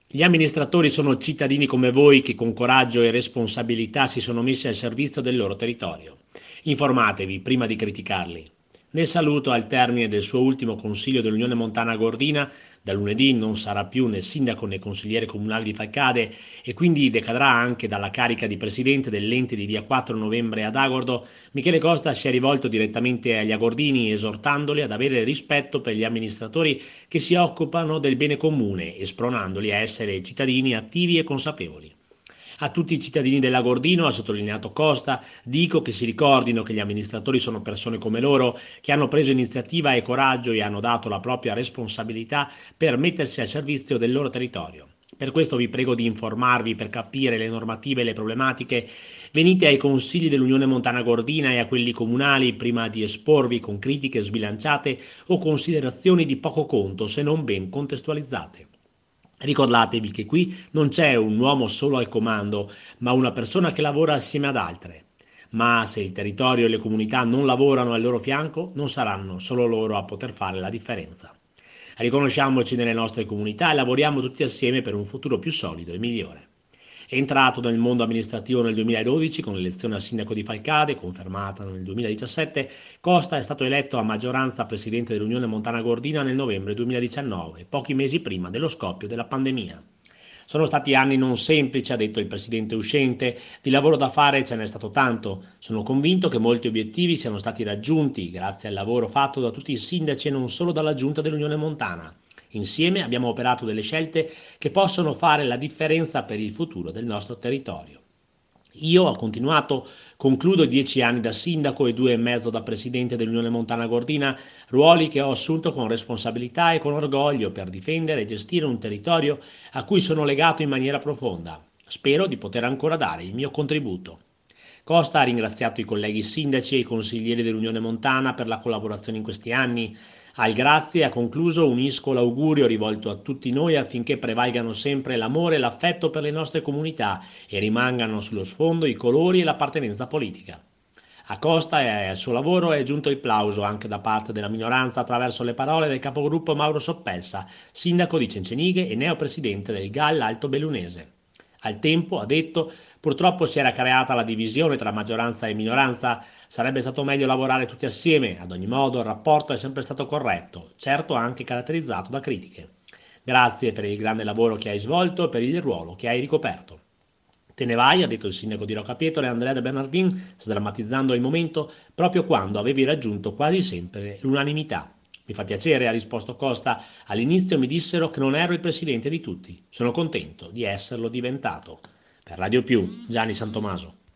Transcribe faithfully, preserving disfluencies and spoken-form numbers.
Gli amministratori sono cittadini come voi che con coraggio e responsabilità si sono messi al servizio del loro territorio. Informatevi prima di criticarli. Nel saluto al termine del suo ultimo consiglio dell'Unione Montana Gordina, da lunedì non sarà più né sindaco né consigliere comunale di Falcade e quindi decadrà anche dalla carica di presidente dell'ente di via quattro novembre ad Agordo. Michele Costa si è rivolto direttamente agli agordini esortandoli ad avere rispetto per gli amministratori che si occupano del bene comune e spronandoli a essere cittadini attivi e consapevoli. A tutti i cittadini dell'Agordino, ha sottolineato Costa, dico che si ricordino che gli amministratori sono persone come loro, che hanno preso iniziativa e coraggio e hanno dato la propria responsabilità per mettersi al servizio del loro territorio. Per questo vi prego di informarvi per capire le normative e le problematiche. Venite ai consigli dell'Unione Montana Gordina e a quelli comunali prima di esporvi con critiche sbilanciate o considerazioni di poco conto se non ben contestualizzate. Ricordatevi che qui non c'è un uomo solo al comando, ma una persona che lavora assieme ad altre. Ma se il territorio e le comunità non lavorano al loro fianco, non saranno solo loro a poter fare la differenza. Riconosciamoci nelle nostre comunità e lavoriamo tutti assieme per un futuro più solido e migliore. È entrato nel mondo amministrativo nel duemiladodici con l'elezione a sindaco di Falcade, confermata nel duemiladiciassette. Costa è stato eletto a maggioranza presidente dell'Unione Montana Gordina nel novembre duemiladiciannove, pochi mesi prima dello scoppio della pandemia. Sono stati anni non semplici, ha detto il presidente uscente, di lavoro da fare ce n'è stato tanto. Sono convinto che molti obiettivi siano stati raggiunti grazie al lavoro fatto da tutti i sindaci e non solo dalla giunta dell'Unione Montana. Insieme abbiamo operato delle scelte che possono fare la differenza per il futuro del nostro territorio. Io ho continuato, concludo dieci anni da sindaco e due e mezzo da presidente dell'Unione Montana Gordina, ruoli che ho assunto con responsabilità e con orgoglio per difendere e gestire un territorio a cui sono legato in maniera profonda. Spero di poter ancora dare il mio contributo. Costa ha ringraziato i colleghi sindaci e i consiglieri dell'Unione Montana per la collaborazione in questi anni. Al grazie ha concluso unisco l'augurio rivolto a tutti noi affinché prevalgano sempre l'amore e l'affetto per le nostre comunità e rimangano sullo sfondo i colori e l'appartenenza politica. A Costa e al suo lavoro è giunto il plauso anche da parte della minoranza attraverso le parole del capogruppo Mauro Soppelsa, sindaco di Cencenighe e neopresidente del G A L Alto Bellunese. Al tempo, ha detto, purtroppo si era creata la divisione tra maggioranza e minoranza, sarebbe stato meglio lavorare tutti assieme, ad ogni modo il rapporto è sempre stato corretto, certo anche caratterizzato da critiche. Grazie per il grande lavoro che hai svolto e per il ruolo che hai ricoperto. Te ne vai, ha detto il sindaco di Roccapietro Andrea De Bernardin, sdrammatizzando il momento proprio quando avevi raggiunto quasi sempre l'unanimità. Mi fa piacere, ha risposto Costa. All'inizio mi dissero che non ero il presidente di tutti. Sono contento di esserlo diventato. Per Radio Più, Gianni Santomaso.